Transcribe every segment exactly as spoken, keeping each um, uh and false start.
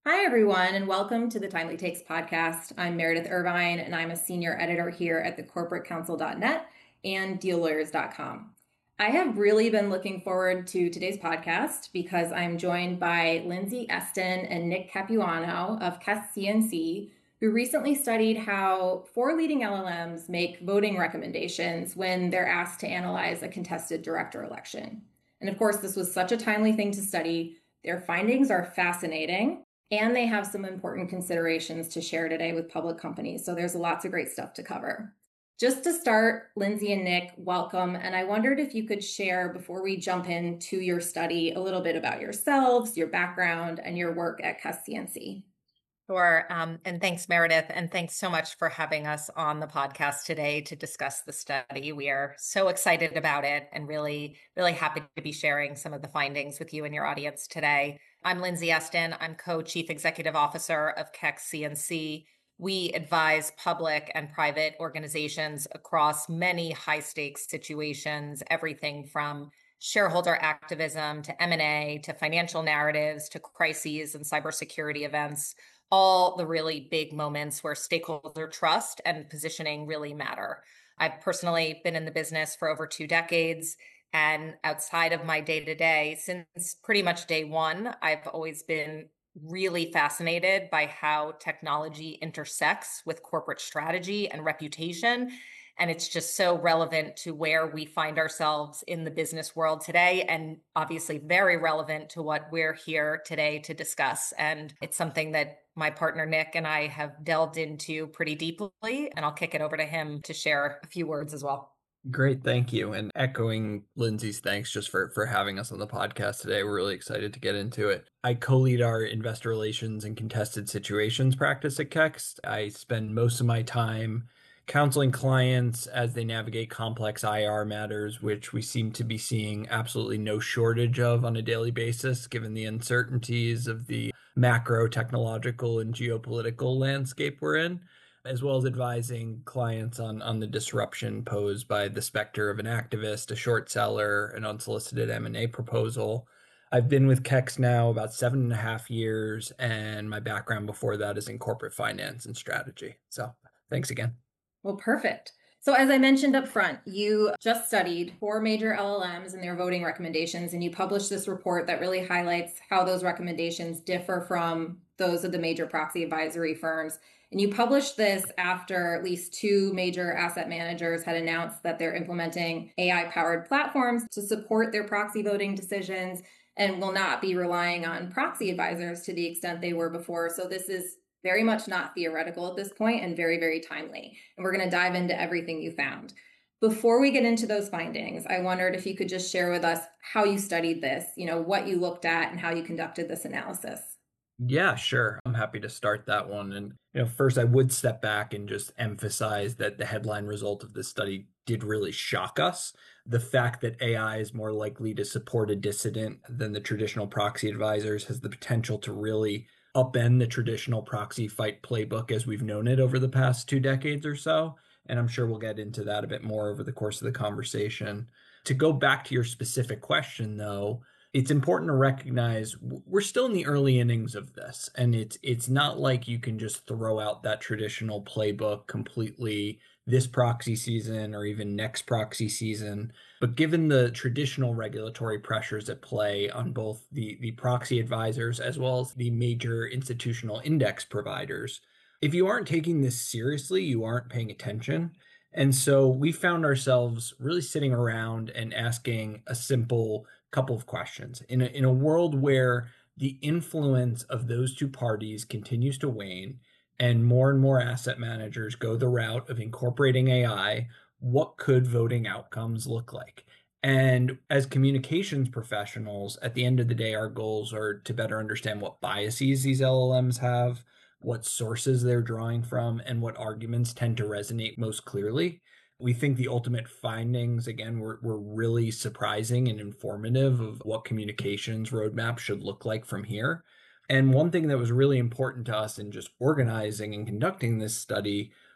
Hi, everyone, and welcome to the Timely Takes podcast. I'm Meredith Irvine, and I'm a senior editor here at the corporate counsel dot net and deal lawyers dot com. I have really been looking forward to today's podcast because I'm joined by Lindsay Eston and Nick Capuano of Kest C N C, who recently studied how four leading L L Ms make voting recommendations when they're asked to analyze a contested director election. And of course, this was such a timely thing to study. Their findings are fascinating, and they have some important considerations to share today with public companies. So there's lots of great stuff to cover. Just to start, Lindsay and Nick, welcome. And I wondered if you could share, before we jump into your study, a little bit about yourselves, your background, and your work at Kest C N C. Sure. Um, and thanks, Meredith. And thanks so much for having us on the podcast today to discuss the study. We are so excited about it and really, really happy to be sharing some of the findings with you and your audience today. I'm Lindsay Eston. I'm co-chief executive officer of Kest C N C. We advise public and private organizations across many high stakes situations, everything from shareholder activism to M and A to financial narratives to crises and cybersecurity events, all the really big moments where stakeholder trust and positioning really matter. I've personally been in the business for over two decades. And outside of my day to day, since pretty much day one, I've always been really fascinated by how technology intersects with corporate strategy and reputation. And it's just so relevant to where we find ourselves in the business world today, and obviously very relevant to what we're here today to discuss. And it's something that my partner Nick and I have delved into pretty deeply, and I'll kick it over to him to share a few words as well. Great, thank you. And echoing Lindsay's thanks just for for having us on the podcast today. We're really excited to get into it. I co-lead our investor relations and contested situations practice at Kest. I spend most of my time counseling clients as they navigate complex I R matters, which we seem to be seeing absolutely no shortage of on a daily basis, given the uncertainties of the macro technological and geopolitical landscape we're in, as well as advising clients on, on the disruption posed by the specter of an activist, a short seller, an unsolicited M and A proposal. I've been with Kest now about seven and a half years, and my background before that is in corporate finance and strategy. So thanks again. Well, perfect. So as I mentioned up front, you just studied four major L L Ms and their voting recommendations, and you published this report that really highlights how those recommendations differ from those of the major proxy advisory firms. And you published this after at least two major asset managers had announced that they're implementing A I-powered platforms to support their proxy voting decisions and will not be relying on proxy advisors to the extent they were before. So this is very much not theoretical at this point and very, very timely. And we're going to dive into everything you found. Before we get into those findings, I wondered if you could just share with us how you studied this, you know, what you looked at and how you conducted this analysis. Yeah, sure. I'm happy to start that one. And, you know, first I would step back and just emphasize that the headline result of this study did really shock us. The fact that A I is more likely to support a dissident than the traditional proxy advisors has the potential to really upend the traditional proxy fight playbook as we've known it over the past two decades or so. And I'm sure we'll get into that a bit more over the course of the conversation. To go back to your specific question, though, it's important to recognize we're still in the early innings of this, and it's it's not like you can just throw out that traditional playbook completely this proxy season or even next proxy season. But given the traditional regulatory pressures at play on both the, the proxy advisors as well as the major institutional index providers, if you aren't taking this seriously, you aren't paying attention. And so we found ourselves really sitting around and asking a simple couple of questions. In a, in a world where the influence of those two parties continues to wane and more and more asset managers go the route of incorporating A I, what could voting outcomes look like? And as communications professionals, at the end of the day, our goals are to better understand what biases these L L Ms have, what sources they're drawing from, and what arguments tend to resonate most clearly. We think the ultimate findings, again, were, were really surprising and informative of what communications roadmap should look like from here. And one thing that was really important to us in just organizing and conducting this study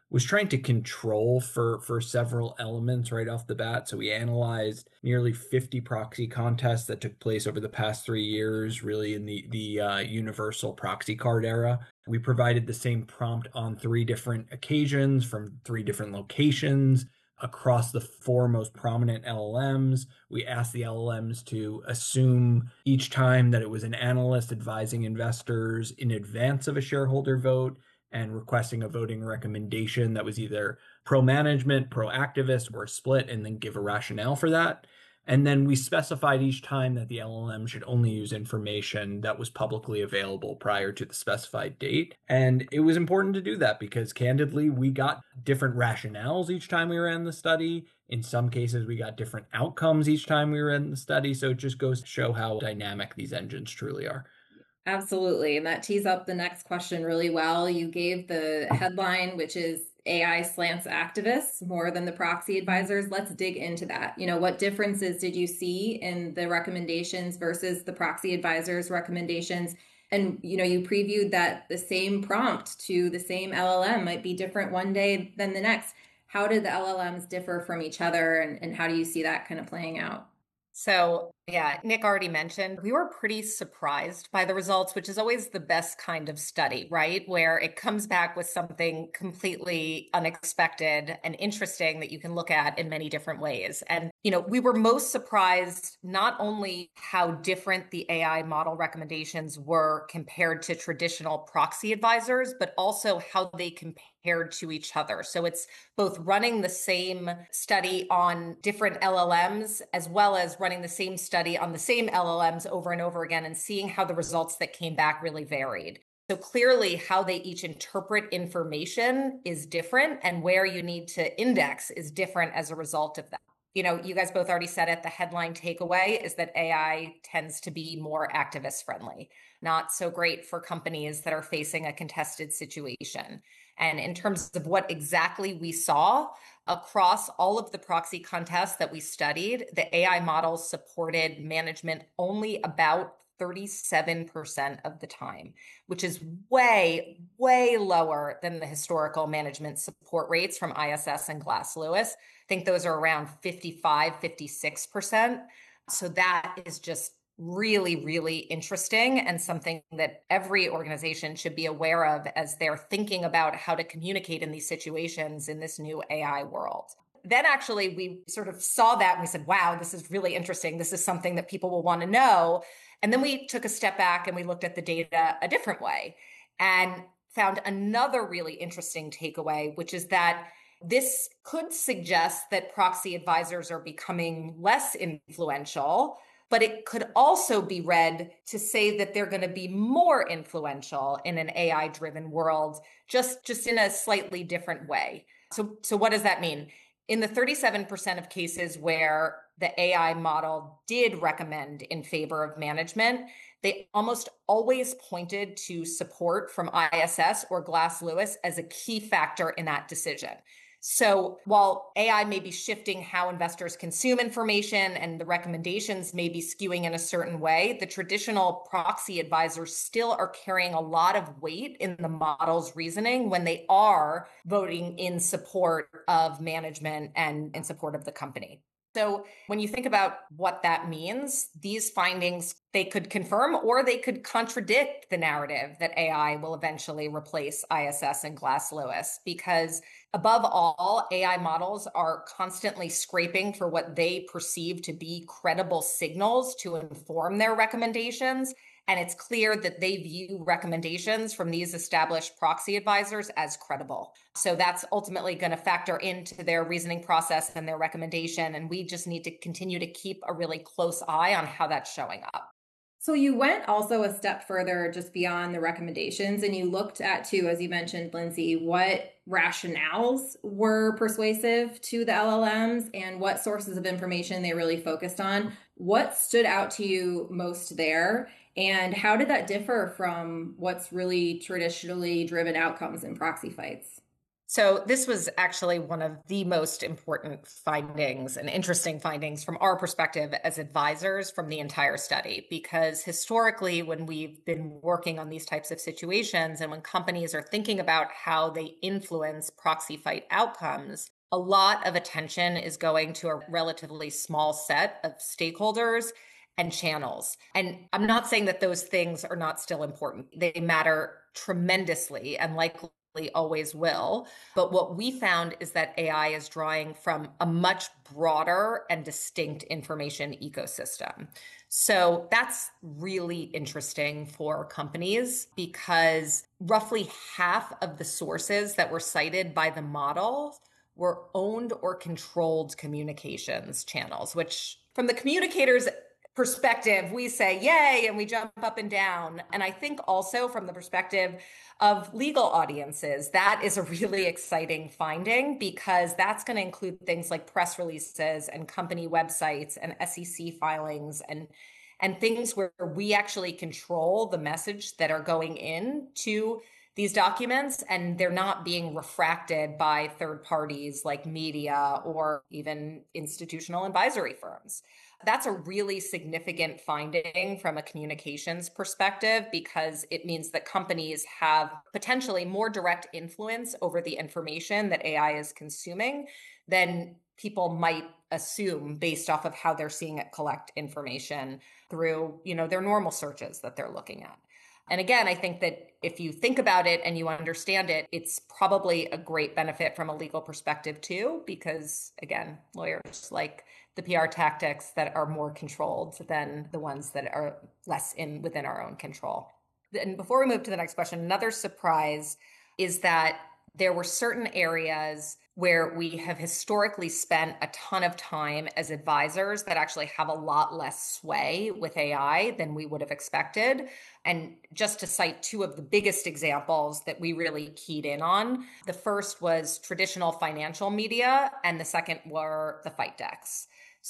was trying to control for, for several elements right off the bat. So we analyzed nearly fifty proxy contests that took place over the past three years, really in the, the uh, universal proxy card era. We provided the same prompt on three different occasions from three different locations across the four most prominent L L Ms. We asked the L L Ms to assume each time that it was an analyst advising investors in advance of a shareholder vote and requesting a voting recommendation that was either pro-management, pro-activist, or split, and then give a rationale for that. And then we specified each time that the L L M should only use information that was publicly available prior to the specified date. And it was important to do that because, candidly, we got different rationales each time we ran the study. In some cases, we got different outcomes each time we ran the study. So it just goes to show how dynamic these engines truly are. Absolutely. And that tees up the next question really well. You gave the headline, which is A I slants activists more than the proxy advisors. Let's dig into that. You know, what differences did you see in the recommendations versus the proxy advisors' recommendations? And, you know, you previewed that the same prompt to the same L L M might be different one day than the next. How did the L L Ms differ from each other? And, and how do you see that kind of playing out? So, yeah, Nick already mentioned, we were pretty surprised by the results, which is always the best kind of study, right? Where it comes back with something completely unexpected and interesting that you can look at in many different ways. And, you know, we were most surprised not only how different the A I model recommendations were compared to traditional proxy advisors, but also how they compared to each other. So it's both running the same study on different L L Ms as well as running the same study on the same L L Ms over and over again and seeing how the results that came back really varied. So clearly how they each interpret information is different and where you need to index is different as a result of that. You know, you guys both already said it. The headline takeaway is that A I tends to be more activist friendly, not so great for companies that are facing a contested situation. And in terms of what exactly we saw across all of the proxy contests that we studied, the A I models supported management only about thirty-seven percent of the time, which is way, way lower than the historical management support rates from I S S and Glass Lewis. I think those are around fifty-five, fifty-six percent. So that is just really, really interesting and something that every organization should be aware of as they're thinking about how to communicate in these situations in this new A I world. Then actually we sort of saw that and we said, wow, this is really interesting. This is something that people will want to know. And then we took a step back and we looked at the data a different way and found another really interesting takeaway, which is that this could suggest that proxy advisors are becoming less influential, but it could also be read to say that they're going to be more influential in an A I-driven world, just, just in a slightly different way. So, so what does that mean? In the thirty-seven percent of cases where the A I model did recommend in favor of management, they almost always pointed to support from I S S or Glass Lewis as a key factor in that decision. So while A I may be shifting how investors consume information and the recommendations may be skewing in a certain way, the traditional proxy advisors still are carrying a lot of weight in the model's reasoning when they are voting in support of management and in support of the company. So when you think about what that means, these findings, they could confirm or they could contradict the narrative that A I will eventually replace I S S and Glass Lewis, because above all, A I models are constantly scraping for what they perceive to be credible signals to inform their recommendations. And it's clear that they view recommendations from these established proxy advisors as credible. So that's ultimately going to factor into their reasoning process and their recommendation. And we just need to continue to keep a really close eye on how that's showing up. So you went also a step further just beyond the recommendations, and you looked at, too, as you mentioned, Lindsay, what rationales were persuasive to the L L Ms and what sources of information they really focused on. What stood out to you most there, and how did that differ from what's really traditionally driven outcomes in proxy fights? So this was actually one of the most important findings and interesting findings from our perspective as advisors from the entire study, because historically, when we've been working on these types of situations and when companies are thinking about how they influence proxy fight outcomes, a lot of attention is going to a relatively small set of stakeholders and channels. And I'm not saying that those things are not still important. They matter tremendously and likely always will. But what we found is that A I is drawing from a much broader and distinct information ecosystem. So that's really interesting for companies because roughly half of the sources that were cited by the model were owned or controlled communications channels, which from the communicators' perspective, we say yay and we jump up and down. And I think also from the perspective of legal audiences, that is a really exciting finding because that's going to include things like press releases and company websites and S E C filings and and things where we actually control the message that are going in to these documents and they're not being refracted by third parties like media or even institutional advisory firms. That's a really significant finding from a communications perspective because it means that companies have potentially more direct influence over the information that A I is consuming than people might assume based off of how they're seeing it collect information through, you know, their normal searches that they're looking at. And again, I think that if you think about it and you understand it, it's probably a great benefit from a legal perspective too, because again, lawyers like the P R tactics that are more controlled than the ones that are less in within our own control. And before we move to the next question, another surprise is that there were certain areas where we have historically spent a ton of time as advisors that actually have a lot less sway with A I than we would have expected. And just to cite two of the biggest examples that we really keyed in on, the first was traditional financial media, and the second were the fight decks.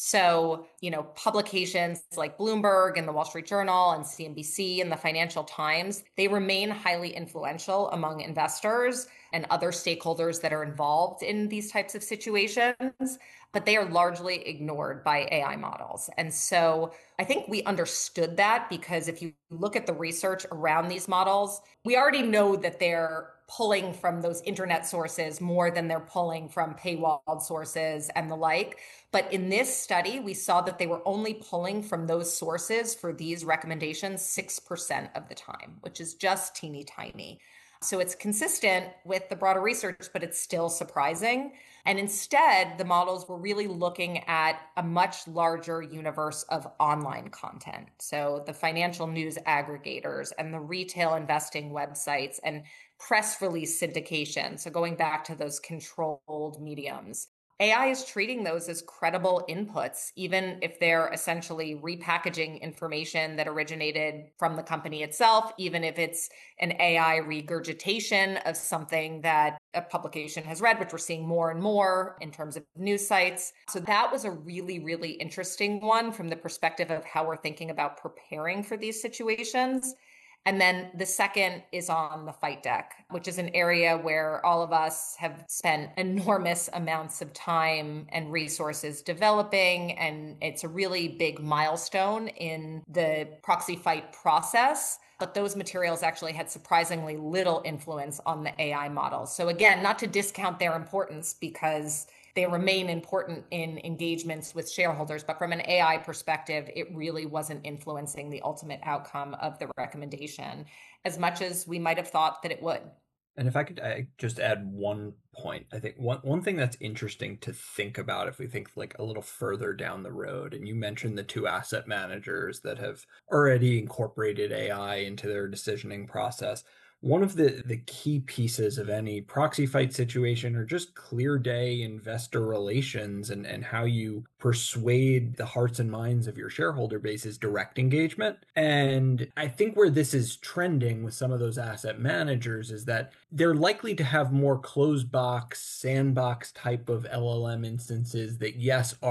So, you know, publications like Bloomberg and the Wall Street Journal and C N B C and the Financial Times, they remain highly influential among investors and other stakeholders that are involved in these types of situations, but they are largely ignored by A I models. And so I think we understood that because if you look at the research around these models, we already know that they're pulling from those internet sources more than they're pulling from paywalled sources and the like. But in this study, we saw that they were only pulling from those sources for these recommendations six percent of the time, which is just teeny tiny. So it's consistent with the broader research, but it's still surprising. And instead, the models were really looking at a much larger universe of online content. So the financial news aggregators and the retail investing websites and press release syndication. So going back to those controlled mediums. A I is treating those as credible inputs, even if they're essentially repackaging information that originated from the company itself, even if it's an A I regurgitation of something that a publication has read, which we're seeing more and more in terms of news sites. So that was a really, really interesting one from the perspective of how we're thinking about preparing for these situations. And then the second is on the fight deck, which is an area where all of us have spent enormous amounts of time and resources developing. And it's a really big milestone in the proxy fight process. But those materials actually had surprisingly little influence on the A I models. So again, not to discount their importance because they remain important in engagements with shareholders. But from an A I perspective, it really wasn't influencing the ultimate outcome of the recommendation as much as we might have thought that it would. And if I could I just add one point, I think one, one thing that's interesting to think about if we think like a little further down the road, and you mentioned the two asset managers that have already incorporated A I into their decisioning process. One of the, the key pieces of any proxy fight situation or just clear day investor relations and, and how you persuade the hearts and minds of your shareholder base is direct engagement. And I think where this is trending with some of those asset managers is that they're likely to have more closed box, sandbox type of L L M instances that, yes, are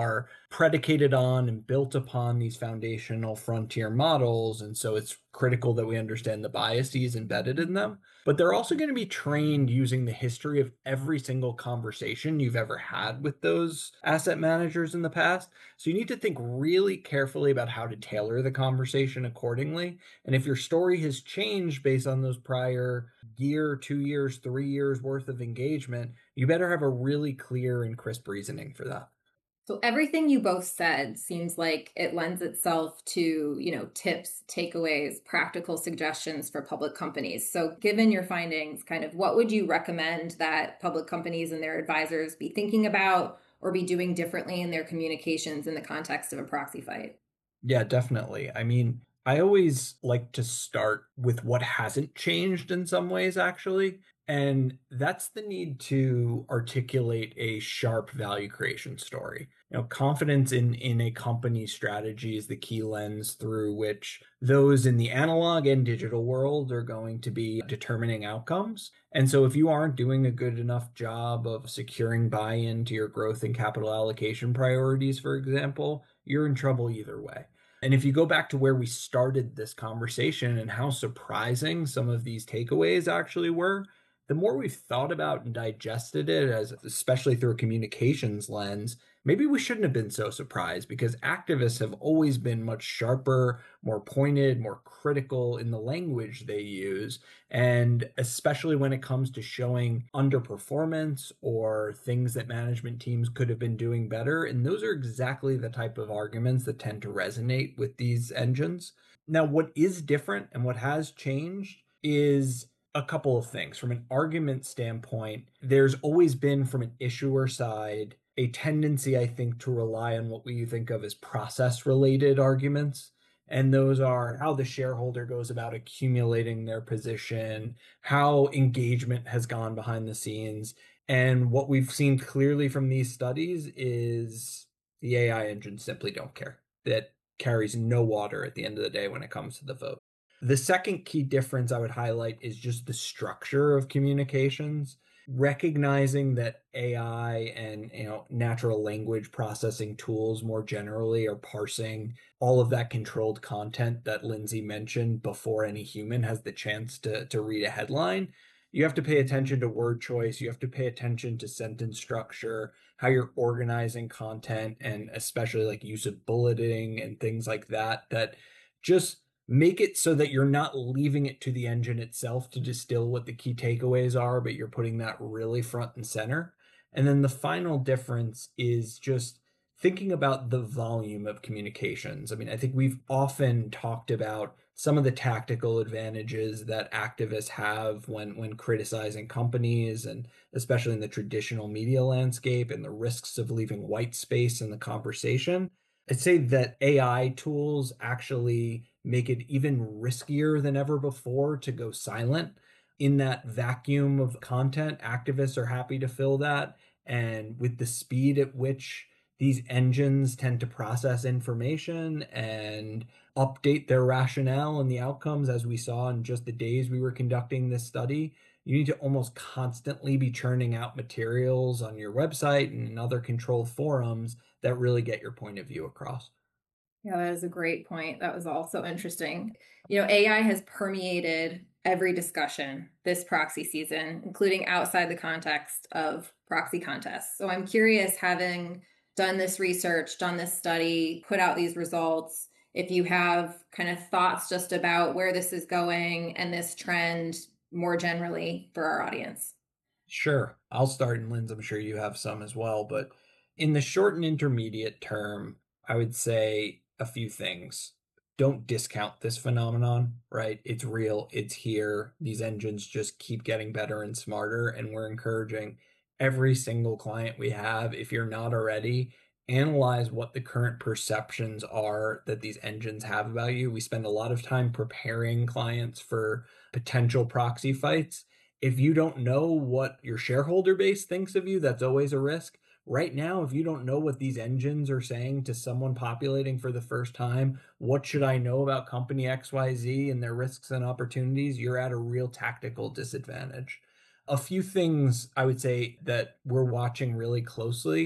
predicated on and built upon these foundational frontier models. And so it's critical that we understand the biases embedded in them. But they're also going to be trained using the history of every single conversation you've ever had with those asset managers in the past. So you need to think really carefully about how to tailor the conversation accordingly. And if your story has changed based on those prior year, two years, three years worth of engagement, you better have a really clear and crisp reasoning for that. So everything you both said seems like it lends itself to, you know, tips, takeaways, practical suggestions for public companies. So given your findings, kind of what would you recommend that public companies and their advisors be thinking about or be doing differently in their communications in the context of a proxy fight? Yeah, definitely. I mean, I always like to start with what hasn't changed in some ways, actually. And that's the need to articulate a sharp value creation story. You know, confidence in in a company's strategy is the key lens through which those in the analog and digital world are going to be determining outcomes. And so if you aren't doing a good enough job of securing buy-in to your growth and capital allocation priorities, for example, you're in trouble either way. And if you go back to where we started this conversation and how surprising some of these takeaways actually were, the more we've thought about and digested it, as especially through a communications lens, maybe we shouldn't have been so surprised, because activists have always been much sharper, more pointed, more critical in the language they use. And especially when it comes to showing underperformance or things that management teams could have been doing better. And those are exactly the type of arguments that tend to resonate with these engines. Now, what is different and what has changed is a couple of things. From an argument standpoint, there's always been, from an issuer side, a tendency, I think, to rely on what we think of as process related arguments. And those are how the shareholder goes about accumulating their position, how engagement has gone behind the scenes. And what we've seen clearly from these studies is the A I engines simply don't care. That carries no water at the end of the day when it comes to the vote. The second key difference I would highlight is just the structure of communications, recognizing that A I and, you know, natural language processing tools more generally are parsing all of that controlled content that Lindsay mentioned before any human has the chance to, to read a headline. You have to pay attention to word choice. You have to pay attention to sentence structure, how you're organizing content, and especially like use of bulleting and things like that, that just make it so that you're not leaving it to the engine itself to distill what the key takeaways are, but you're putting that really front and center. And then the final difference is just thinking about the volume of communications. I mean, I think we've often talked about some of the tactical advantages that activists have when when criticizing companies, and especially in the traditional media landscape, and the risks of leaving white space in the conversation. I'd say that A I tools actually make it even riskier than ever before to go silent. In that vacuum of content, activists are happy to fill that. And with the speed at which these engines tend to process information and update their rationale and the outcomes, as we saw in just the days we were conducting this study, you need to almost constantly be churning out materials on your website and in other controlled forums that really get your point of view across. Yeah, that is a great point. That was also interesting. You know, A I has permeated every discussion this proxy season, including outside the context of proxy contests. So I'm curious, having done this research, done this study, put out these results, if you have kind of thoughts just about where this is going and this trend more generally for our audience. Sure. I'll start, and Linz, I'm sure you have some as well. But in the short and intermediate term, I would say a few things. Don't discount this phenomenon, right? It's real, it's here. These engines just keep getting better and smarter, and we're encouraging every single client we have, if you're not already, analyze what the current perceptions are that these engines have about you. We spend a lot of time preparing clients for potential proxy fights. If you don't know what your shareholder base thinks of you, that's always a risk. Right now, if you don't know what these engines are saying to someone populating for the first time, what should I know about company X Y Z and their risks and opportunities, you're at a real tactical disadvantage. A few things I would say that we're watching really closely.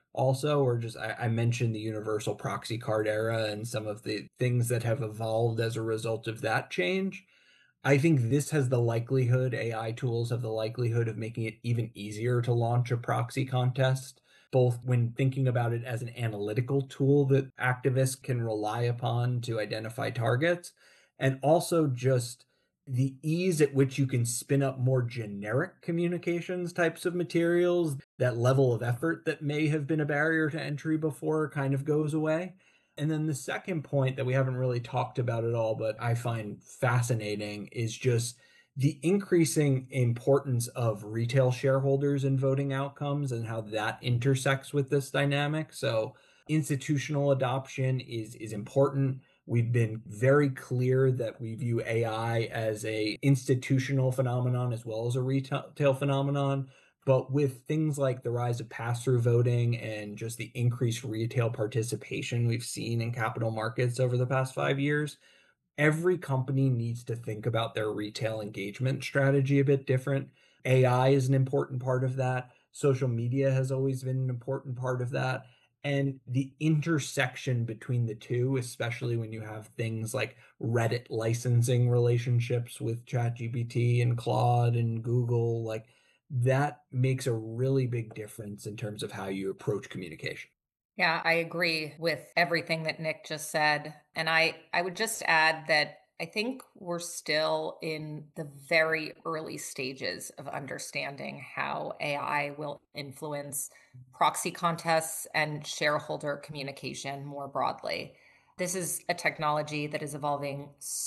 also, or just I, I mentioned the universal proxy card era and some of the things that have evolved as a result of that change. I think this has the likelihood, A I tools have the likelihood of making it even easier to launch a proxy contest, both when thinking about it as an analytical tool that activists can rely upon to identify targets, and also just the ease at which you can spin up more generic communications types of materials. That level of effort that may have been a barrier to entry before kind of goes away. And then the second point that we haven't really talked about at all, but I find fascinating, is just the increasing importance of retail shareholders in voting outcomes and how that intersects with this dynamic. So institutional adoption is is important. We've been very clear that we view A I as a institutional phenomenon as well as a retail phenomenon. But with things like the rise of pass-through voting and just the increased retail participation we've seen in capital markets over the past five years, every company needs to think about their retail engagement strategy a bit different. A I is an important part of that. Social media has always been an important part of that. And the intersection between the two, especially when you have things like Reddit licensing relationships with ChatGPT and Claude and Google, like that makes a really big difference in terms of how you approach communication. Yeah, I agree with everything that Nick just said. And I, I would just add that I think we're still in the very early stages of understanding how A I will influence proxy contests and shareholder communication more broadly. This is a technology that is evolving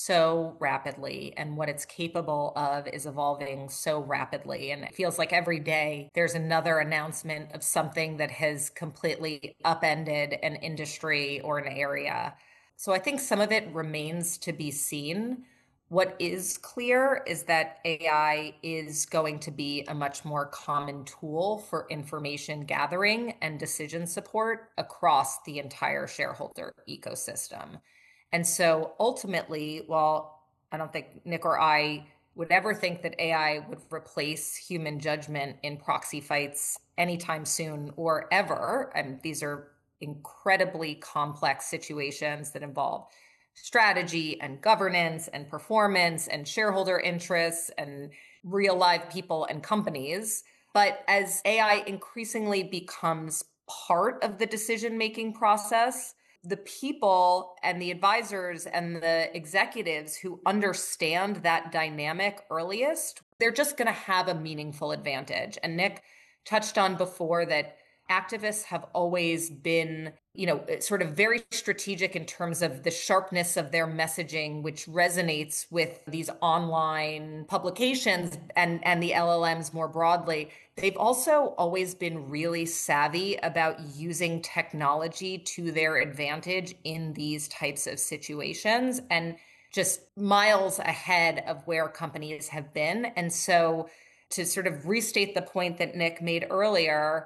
so rapidly, and what it's capable of is evolving so rapidly. And it feels like every day there's another announcement of something that has completely upended an industry or an area. So I think some of it remains to be seen. What is clear is that A I is going to be a much more common tool for information gathering and decision support across the entire shareholder ecosystem. And so ultimately, while I don't think Nick or I would ever think that A I would replace human judgment in proxy fights anytime soon or ever, and these are incredibly complex situations that involve strategy and governance and performance and shareholder interests and real live people and companies. But as A I increasingly becomes part of the decision-making process, the people and the advisors and the executives who understand that dynamic earliest, they're just going to have a meaningful advantage. And Nick touched on before that activists have always been, you know, sort of very strategic in terms of the sharpness of their messaging, which resonates with these online publications and, and the L L Ms more broadly. They've also always been really savvy about using technology to their advantage in these types of situations and just miles ahead of where companies have been. And so to sort of restate the point that Nick made earlier,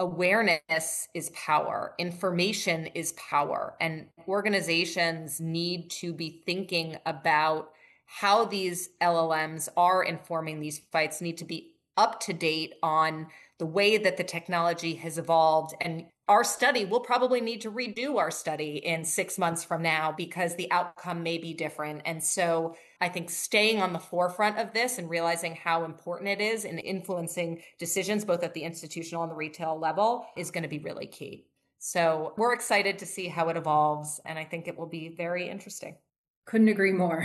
awareness is power, information is power, and organizations need to be thinking about how these L L Ms are informing these fights, need to be up to date on the way that the technology has evolved. And our study, we'll probably need to redo our study in six months from now because the outcome may be different. And so I think staying on the forefront of this and realizing how important it is in influencing decisions, both at the institutional and the retail level, is going to be really key. So we're excited to see how it evolves, and I think it will be very interesting. Couldn't agree more.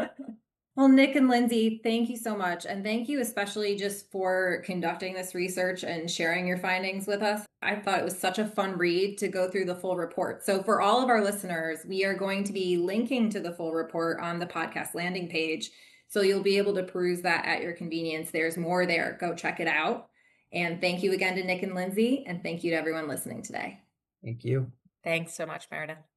Well, Nick and Lindsay, thank you so much. And thank you especially just for conducting this research and sharing your findings with us. I thought it was such a fun read to go through the full report. So for all of our listeners, we are going to be linking to the full report on the podcast landing page. So you'll be able to peruse that at your convenience. There's more there. Go check it out. And thank you again to Nick and Lindsay. And thank you to everyone listening today. Thank you. Thanks so much, Meredith.